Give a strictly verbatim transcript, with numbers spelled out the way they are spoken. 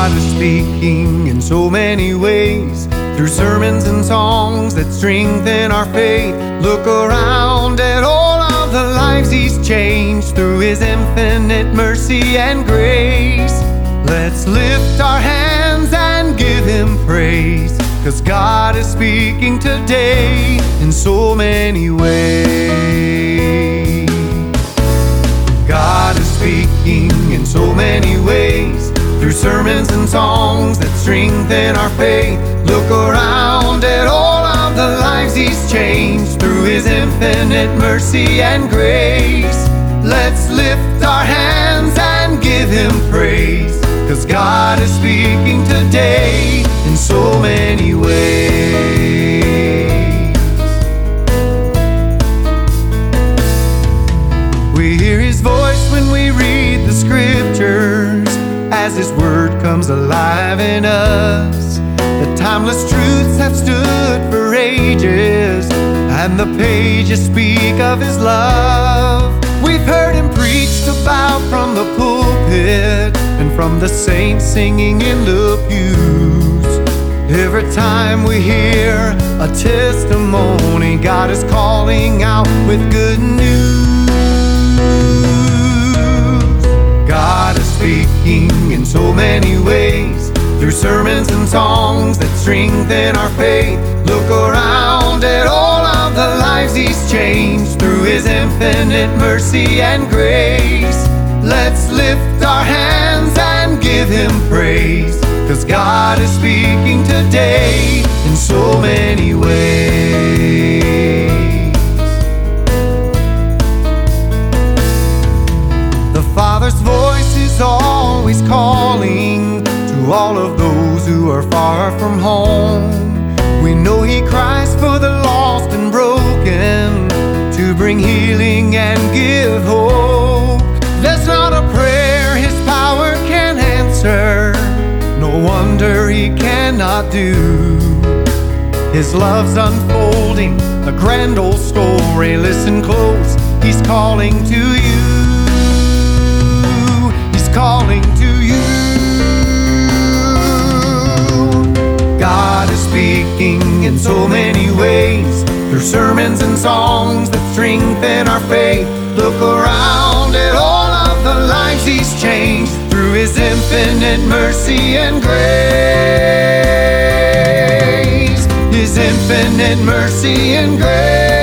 God is speaking in so many ways, through sermons and songs that strengthen our faith. Look around at all of the lives He's changed through His infinite mercy and grace. Let's lift our hands and give Him praise, 'cause God is speaking today in so many ways. God is speaking in so many ways, through sermons and songs that strengthen our faith. Look around at all of the lives He's changed through His infinite mercy and grace. Let's lift our hands and give Him praise, 'cause God is speaking today in so many ways. We hear His voice when we read the scriptures, as His word comes alive in us. The timeless truths have stood for ages, and the pages speak of His love. We've heard Him preached about from the pulpit, and from the saints singing in the pews. Every time we hear a testimony, God is calling out with good news. God is speaking in so many ways, through sermons and songs that strengthen our faith. Look around at all of the lives He's changed through His infinite mercy and grace. Let's lift our hands and give Him praise, 'cause God is speaking today in so many ways. The Father's voice is always calling to all of those who are far from home. We know He cries for the lost and broken, to bring healing and give hope. There's not a prayer His power can answer, no wonder He cannot do. His love's unfolding, a grand old story. Listen close, He's calling to you. He's calling to you. God is speaking in so many ways, through sermons and songs that strengthen our faith. Look around at all of the lives He's changed through His infinite mercy and grace. His infinite mercy and grace.